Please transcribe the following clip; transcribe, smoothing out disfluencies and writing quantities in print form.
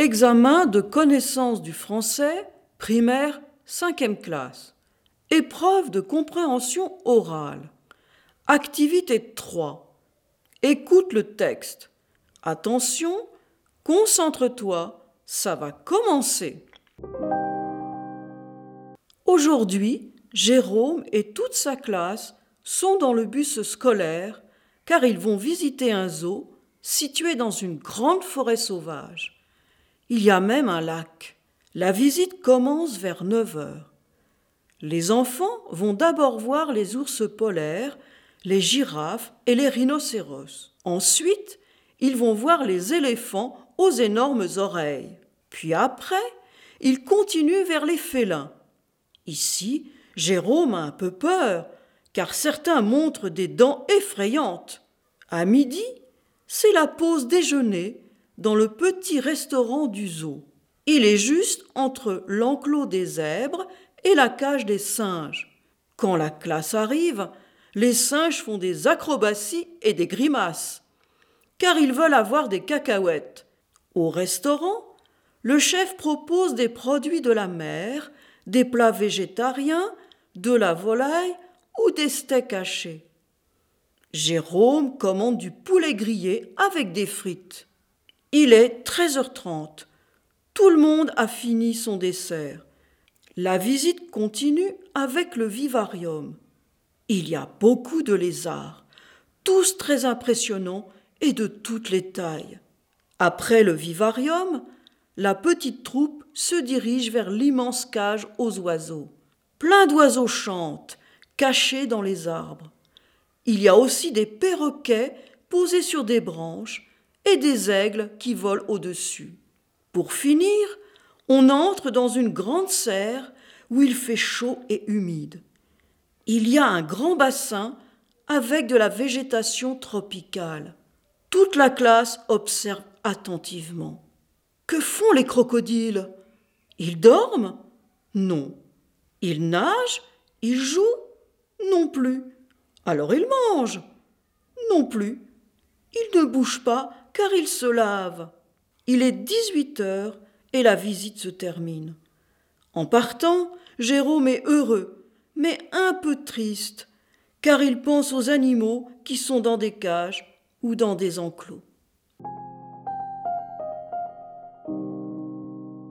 Examen de connaissance du français, primaire, 5e classe. Épreuve de compréhension orale. Activité 3. Écoute le texte. Attention, concentre-toi, ça va commencer. Aujourd'hui, Jérôme et toute sa classe sont dans le bus scolaire car ils vont visiter un zoo situé dans une grande forêt sauvage. Il y a même un lac. La visite commence vers 9 heures. Les enfants vont d'abord voir les ours polaires, les girafes et les rhinocéros. Ensuite, ils vont voir les éléphants aux énormes oreilles. Puis après, ils continuent vers les félins. Ici, Jérôme a un peu peur, car certains montrent des dents effrayantes. À midi, c'est la pause déjeuner dans le petit restaurant du zoo. Il est juste entre l'enclos des zèbres et la cage des singes. Quand la classe arrive, les singes font des acrobaties et des grimaces, car ils veulent avoir des cacahuètes. Au restaurant, le chef propose des produits de la mer, des plats végétariens, de la volaille ou des steaks hachés. Jérôme commande du poulet grillé avec des frites. Il est 13h30. Tout le monde a fini son dessert. La visite continue avec le vivarium. Il y a beaucoup de lézards, tous très impressionnants et de toutes les tailles. Après le vivarium, la petite troupe se dirige vers l'immense cage aux oiseaux. Plein d'oiseaux chantent, cachés dans les arbres. Il y a aussi des perroquets posés sur des branches et des aigles qui volent au-dessus. Pour finir, on entre dans une grande serre où il fait chaud et humide. Il y a un grand bassin avec de la végétation tropicale. Toute la classe observe attentivement. Que font les crocodiles? Ils dorment? Non. Ils nagent? Ils jouent? Non plus. Alors ils mangent? Non plus. Ils ne bougent pas car ils se lavent. Il est 18 heures et la visite se termine. En partant, Jérôme est heureux, mais un peu triste, car il pense aux animaux qui sont dans des cages ou dans des enclos.